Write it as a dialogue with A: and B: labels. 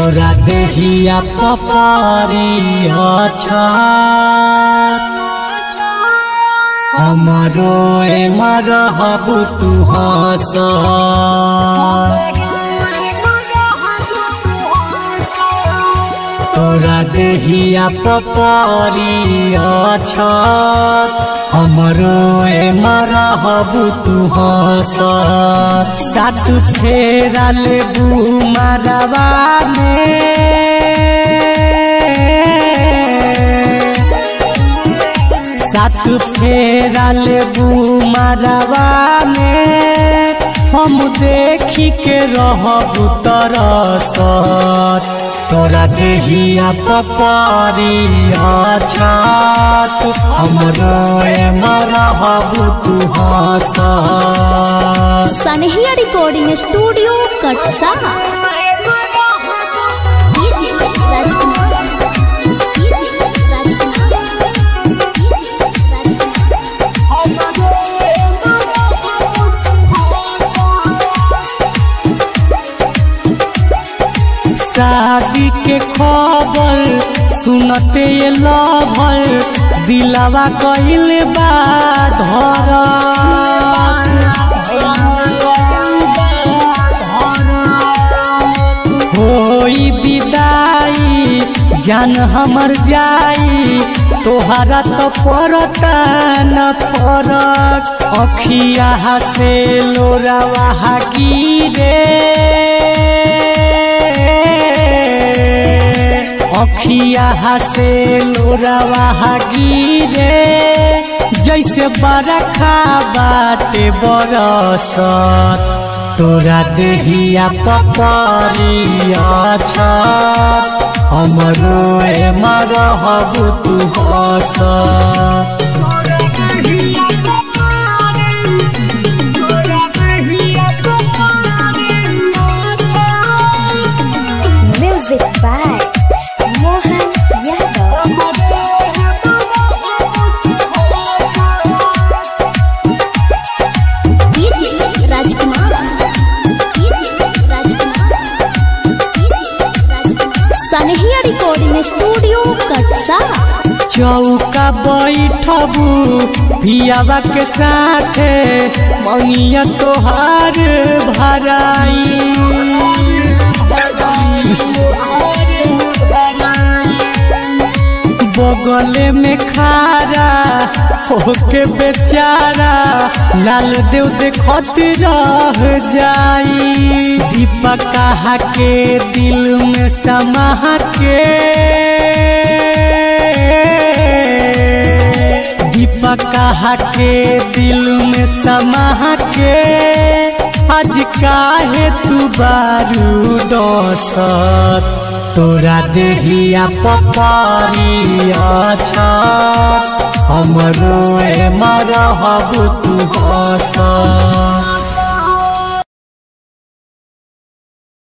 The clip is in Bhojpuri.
A: तोरा देहिया पपरिया हमरो मरहबु तू हंस तोरा देहिया पपरिया हमरो मरहबु तू हंस सात फेरा लेबू मरवा में सात फेरा लेबू मरवा में हम देखी के रहबू तरसत तोरा देहिया पपरिया हमरो मरहबु तू हंस।
B: सनहिया रिकॉर्डिंग स्टूडियो कटसा।
A: शादी के खबर सुनते लभल दिलवा कइल बा धर होई विदाई जान हमर जाई तोहरा तो परता न परक अखिया से लोरावा गिरे अखिया से लोरावा गिरे जैसे बरखा बाटे बरसत तोरा देहिया पपरिया हमरो मरहबु तू हंस।
B: Music by Mohan Yadav. DJ Rajkumar Sanhiya recording studio कटसा।
A: चौका बैठबू भियावा के साथे मंगिया तोहार भराई बगले में खारा होके बेचारा लाल देव देखत रह जाई दीपक कहा के दिल में समा के दीपक कहा के दिल में समा के आज काहे तू बारूदसत तोरा देहिया पपरिया हमरो मरहबु तू हंस।